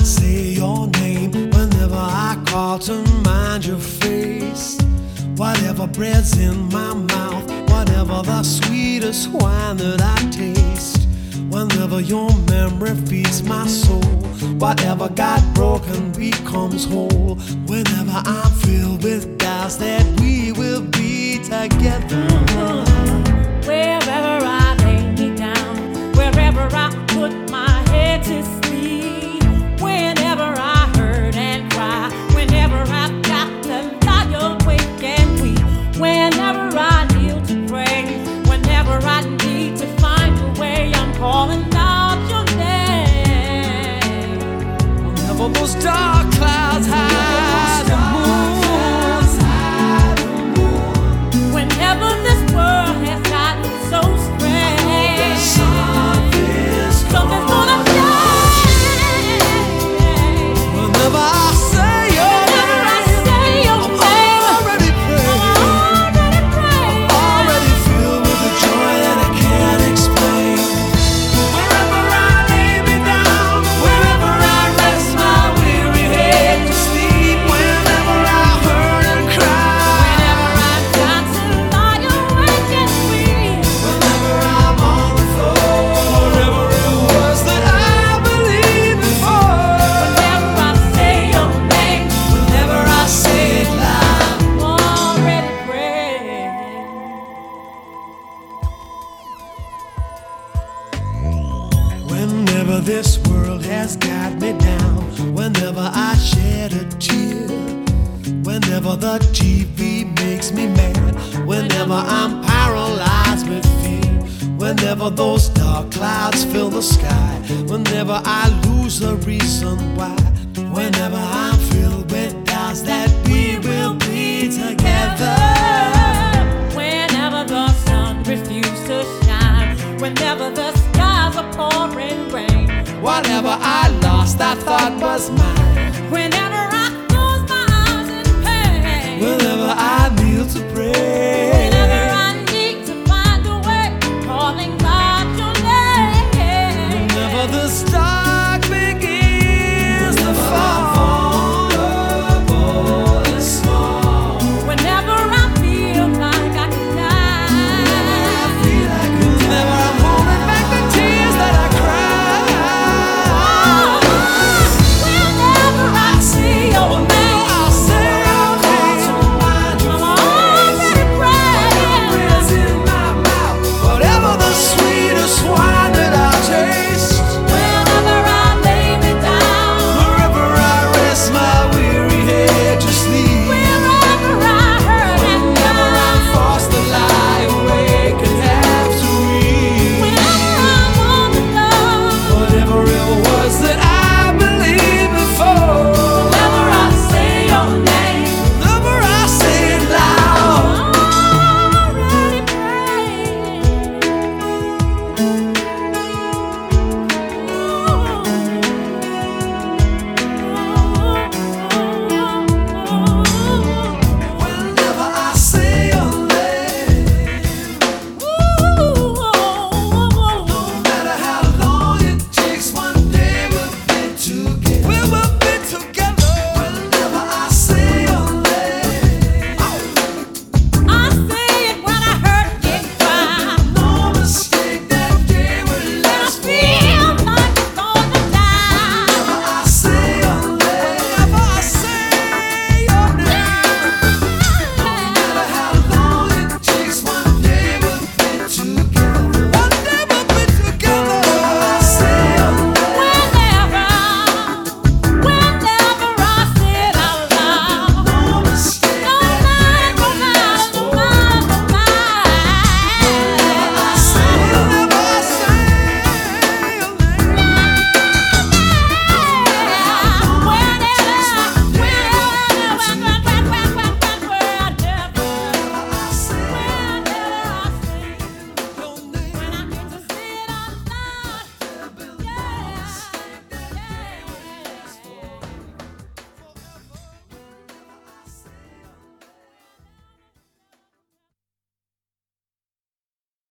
say your name, whenever I call to mind your face, whatever bread's in my mouth, whatever the sweetest wine that I taste, whenever your memory feeds my soul, whatever got broken becomes whole, whenever I'm filled with doubts that we will be together. Wherever I lay me down, wherever I put my head to sleep, whenever I hurt and cry, whenever I've got to lie awake and weep, whenever I kneel to pray, whenever I need to find a way, I'm calling out your name. Whenever those dark clouds hide the moon, whenever this world has gotten so strange, something's gonna change. whenever I say your name, I'm already praying, already filled with a joy that I can't explain. Wherever I lay me down, wherever I rest my weary head to sleep, whenever I hurt and cry, Whenever I've got to lie awake and weep, whenever I'm on the floor, wherever it was that I believed before, whenever I say your name, whenever I say it loud. I'm already praying. Whenever this world has got me down, whenever I shed a tear, whenever the TV makes me mad, whenever I'm paralyzed with fear, whenever those dark clouds fill the sky, whenever I lose the reason why, whenever I'm filled with doubts that we will be together. Whenever the sun refuses to shine, whenever the skies are pouring rain, Whatever I lost, I thought was mine. whenever I close my eyes in pain, Whenever I kneel to pray,